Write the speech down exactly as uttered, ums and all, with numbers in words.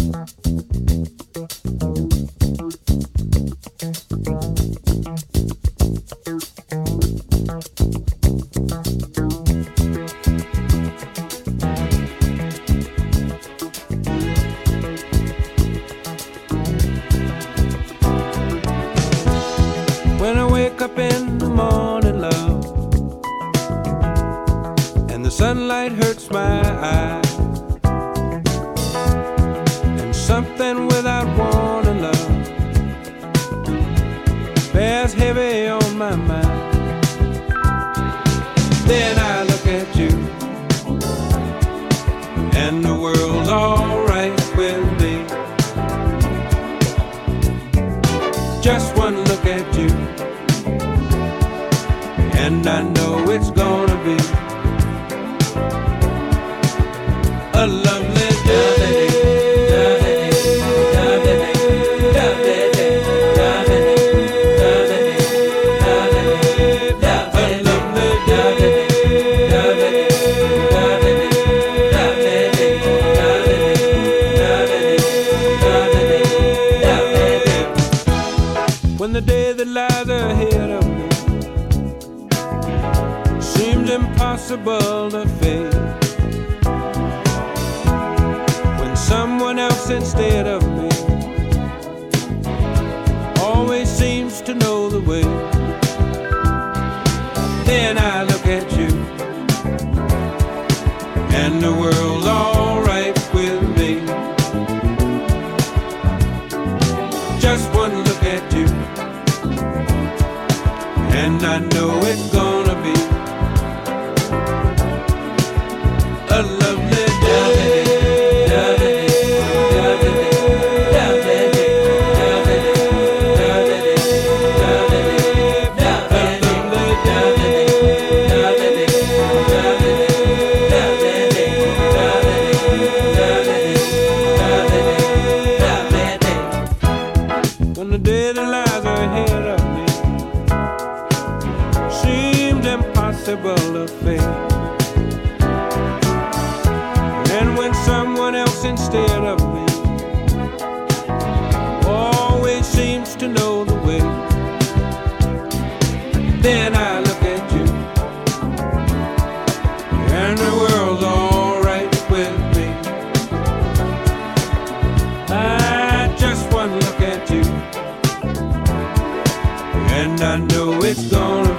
When I wake up in the morning, love, and the sunlight hurts my eyes, and something without warning, love, bears heavy on my mind. Then I look at you, and the world's alright with me. Just one look at you, and I know it's gonna be a lovely day. When the day that lies ahead of me seems impossible to face, when someone else instead of me always seems to know the way, then I look at you, and the world's alright with me. Just one look at you, and I know it's gonna be a lovely day. When the day that lies ahead of me seemed impossible to face, and when someone else instead of me always seems to know the way, then I look at you, and the world's alright with me. I just one look at you, and I know it's gonna